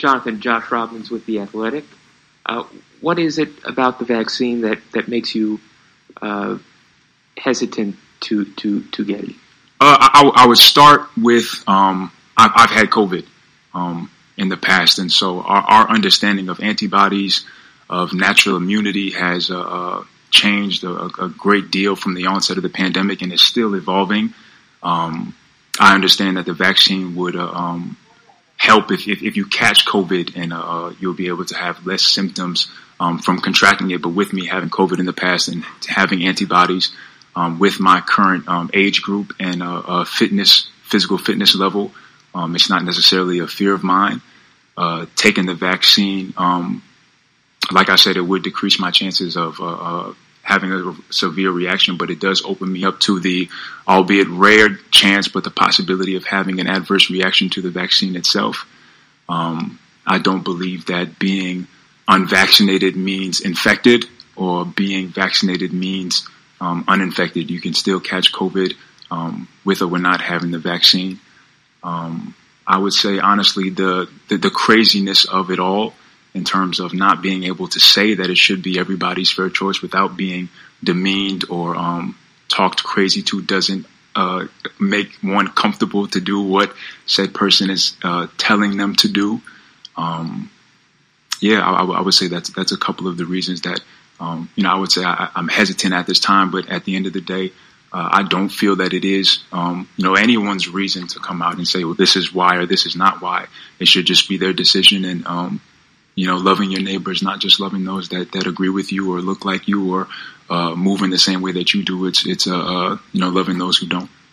Jonathan, Josh Robbins with The Athletic. What is it about the vaccine that makes you hesitant to get it? I would start with I've had COVID in the past, and so our understanding of antibodies, of natural immunity, has changed a great deal from the onset of the pandemic, and is still evolving. I understand that the vaccine would help if you catch COVID, and you'll be able to have less symptoms from contracting it. But with me having COVID in the past and having antibodies, with my current age group and physical fitness level, it's not necessarily a fear of mine. Taking the vaccine, like I said, it would decrease my chances of having a severe reaction, but it does open me up to the, albeit rare chance, but the possibility of having an adverse reaction to the vaccine itself. I don't believe that being unvaccinated means infected, or being vaccinated means uninfected. You can still catch COVID with or without not having the vaccine. I would say, honestly, the craziness of it all, in terms of not being able to say that it should be everybody's fair choice without being demeaned or talked crazy to, doesn't make one comfortable to do what said person is telling them to do. I would say that's a couple of the reasons that I would say I'm hesitant at this time. But at the end of the day, I don't feel that it is anyone's reason to come out and say, well, this is why or this is not why. It should just be their decision, and loving your neighbors, not just loving those that agree with you or look like you or move in the same way that you do. It's loving those who don't.